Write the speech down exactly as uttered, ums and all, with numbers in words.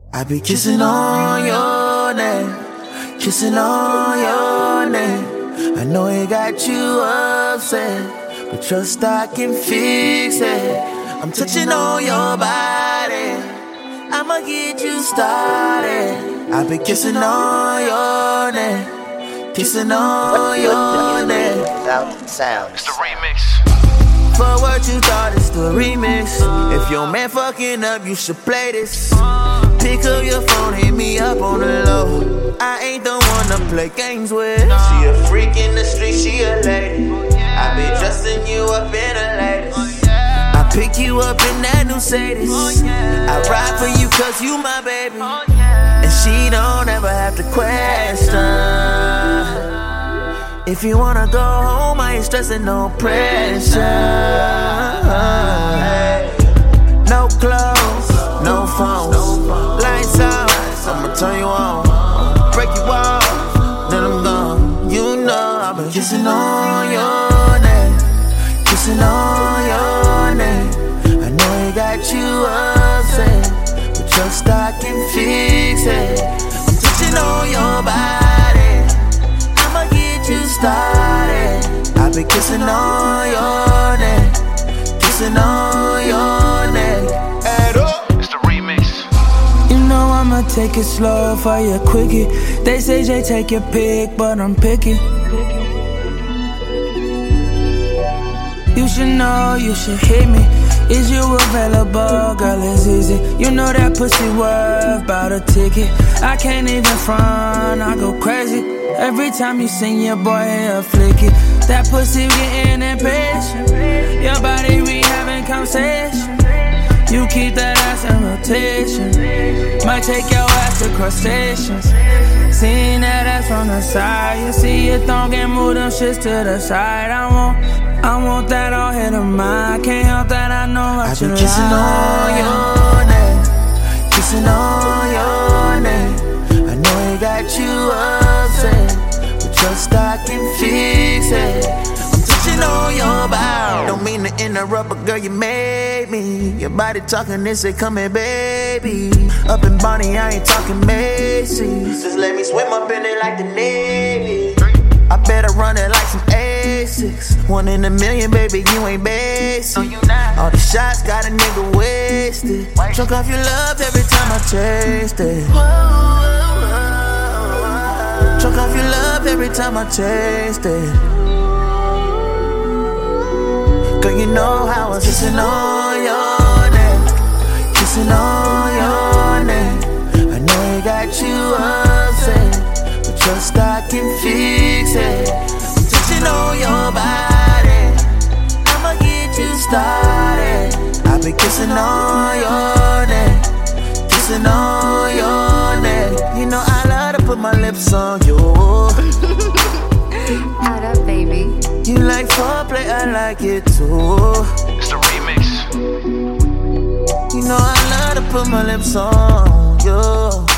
I be kissing on your neck, kissing on your neck. I know it got you upset, but trust I can fix it. I'm touching on your body, I'ma get you started. I be kissing on your neck, kissing on your neck. Sound. It's the remix. For what you thought, it's the remix. If your man fucking up, you should play this. Pick up your phone, hit me up on the low. I ain't the one to play games with. She a freak in the street, she a lady. I be dressing you up in the latest. I pick you up in that new Mercedes. I ride for you cause you my baby, and she don't ever have to question. If you wanna go home, I ain't stressing, no pressure. No clothes, no phones, lights out, I'ma turn you on, break you off, then I'm gone. You know I've been kissing on your neck, kissing on your neck. I know it got you upset, but trust I can fix it. I'm touching on your body, I'ma get you started. I've been kissing on your neck, kissing on your neck. It's the remix. You know I'ma take it slow for your quickie. They say Jay take your pick, but I'm picky. You should know, you should hit me. Is you available, girl, it's easy. You know that pussy worth about a ticket. I can't even front, I go crazy every time you sing your boy a flick it. That pussy getting impatient, your body we having conversation. You keep that ass in rotation, might take your ass to crustaceans. Seeing that ass from the side, you see it don't get move them shits to the side. I want, I want that all hit of mine. Can't help that I know what I've you been like. kissing on your neck, kissing on your neck. I know it got you upset, but trust I can fix it. I'm touching on your body, don't mean to interrupt, but girl you made me. Your body talking, this say come here baby. Up in Bonnie, I ain't talking Macy's. Just let me swim up in it like the Navy. I better run it like some Asics. One in a million, baby, you ain't basic. All the shots got a nigga wasted. Choke off your love every time I taste it. Choke off your love every time I taste it. Girl, you know how I was kissing on your neck, kissing on your neck. I know it got you upset, but trust I can fix it. I'm touching on your body, I'ma get you started. I've been kissing on your neck, kissing on your neck. You know I love to put my lips on you. Add up, baby. You like foreplay, I like it too. It's the remix. You know I love to put my lips on you.